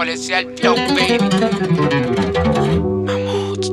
policía el flow, baby. Mammoth,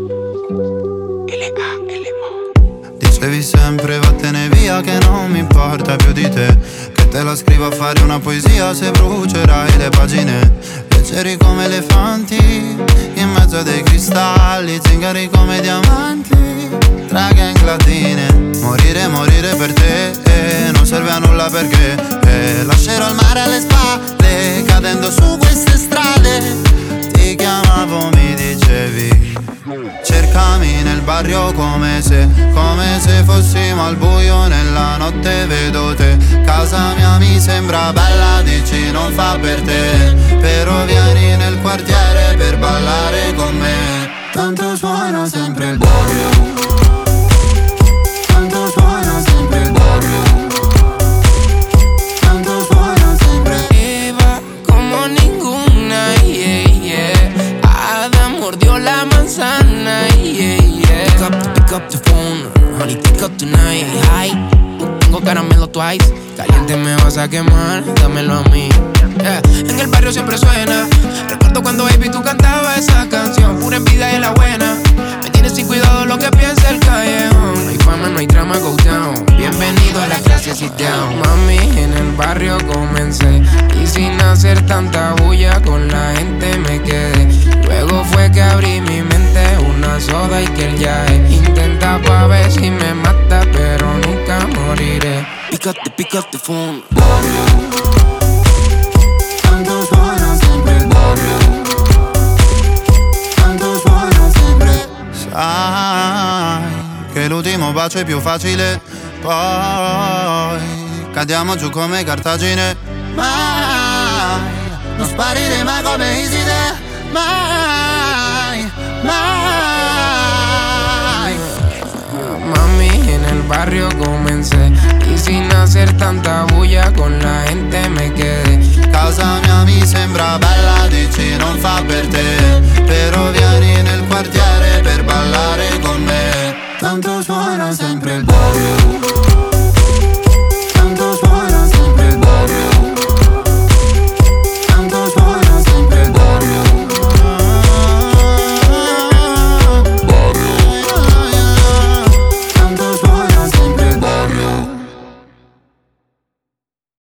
L-A-L-O. Dicevi sempre vattene via che non mi importa più di te, che te la scrivo a fare una poesia se brucerai le pagine. Leggeri come elefanti in mezzo a dei cristalli, zingari come diamanti tra gang latine. Morire, morire per te, non serve a nulla perché lascerò il mare alle spalle, cadendo su queste strade. Ti chiamavo, mi dicevi cercami nel barrio come se fossimo al buio nella notte. Vedo te, casa mia mi sembra bella, dici non fa per te, però vieni nel quartiere per ballare con me. Tanto suona sempre il barrio, tanto suona sempre il barrio, tanto suona sempre. Eva como ninguna, yeah, yeah. Adam mordió la manzana, yeah, yeah. Pick up the phone, honey, pick up tonight. Hi, tengo caramelo twice, caliente me vas a quemar, dámelo a mí. Yeah. En el barrio siempre suena, recuerdo cuando baby tú cantabas esa canción, pura envidia y la buena. Me tienes sin cuidado lo que piensa el callejón. No hay fama, no hay drama, go down. Bienvenido a la clase sit down. Mami, en el barrio comencé y sin hacer tanta bulla con la gente me quedé. Luego fue que abrí mi mente, una soda y que el yae. Intenta pa' ver si me mata, pero nunca moriré. Pick up the phone. Tanto suona sempre il barrio, tanto suona sempre. Sai che l'ultimo bacio è più facile, poi cadiamo giù come Cartagine. Mai, non sparire mai come Iside, mai, mai. Mami, en el barrio comencé y sin hacer tanta bulla con la gente me quedé. Casa mia mi sembra bella, dici non fa per te, però vieni nel